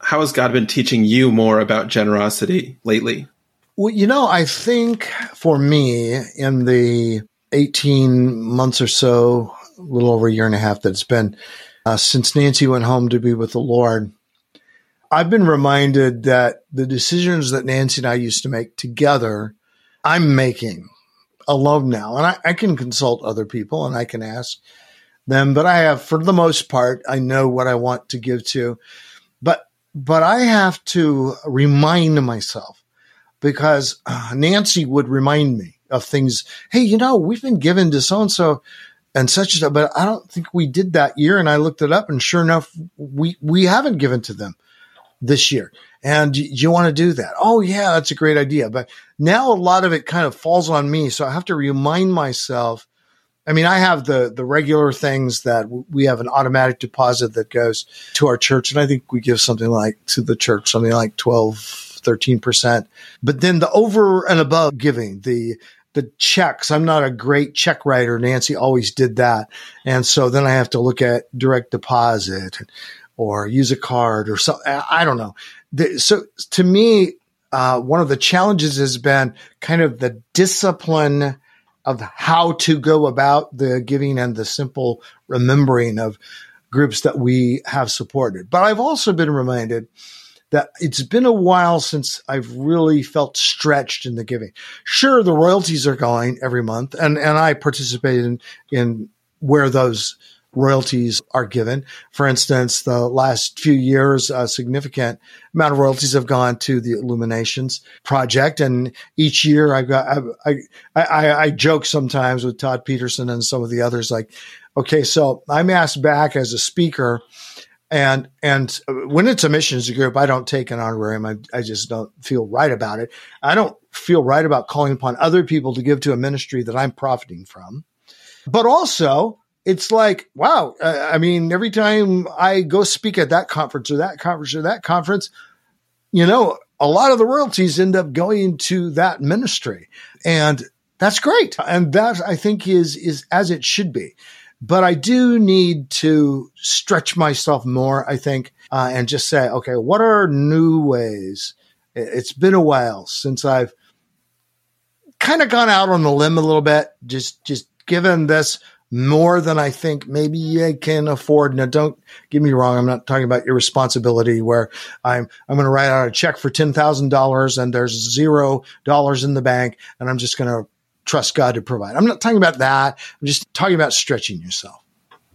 how has God been teaching you more about generosity lately? Well, I think for me, in the 18 months or so, a little over a year and a half that it's been since Nancy went home to be with the Lord, I've been reminded that the decisions that Nancy and I used to make together, I'm making alone now. And I can consult other people and I can ask them, but I have, for the most part, I know what I want to give to. But I have to remind myself, because Nancy would remind me of things. Hey, we've been given to so-and-so and such and such, but I don't think we did that year. And I looked it up, and sure enough, we haven't given to them this year. And do you want to do that? Oh, yeah, that's a great idea. But now a lot of it kind of falls on me. So I have to remind myself. I mean, I have the regular things that we have an automatic deposit that goes to our church. And I think we give something like 12, 13%. But then the over and above giving, the checks, I'm not a great check writer. Nancy always did that. And so then I have to look at direct deposit or use a card or something. I don't know. So to me, one of the challenges has been kind of the discipline of how to go about the giving and the simple remembering of groups that we have supported. But I've also been reminded that it's been a while since I've really felt stretched in the giving. Sure, the royalties are going every month, and I participate in where those royalties are given. For instance, the last few years, a significant amount of royalties have gone to the Illuminations Project. And each year I joke sometimes with Todd Peterson and some of the others, like, okay, so I'm asked back as a speaker, and when it's a missions group, I don't take an honorarium. I just don't feel right about it. I don't feel right about calling upon other people to give to a ministry that I'm profiting from. But also, it's like, wow, I mean, every time I go speak at that conference or that conference or that conference, a lot of the royalties end up going to that ministry. And that's great. And that, I think, is as it should be. But I do need to stretch myself more, I think, and just say, okay, what are new ways? It's been a while since I've kind of gone out on the limb a little bit, just given this more than I think maybe I can afford. Now, don't get me wrong. I'm not talking about irresponsibility where I'm going to write out a check for $10,000 and there's $0 in the bank and I'm just going to trust God to provide. I'm not talking about that. I'm just talking about stretching yourself.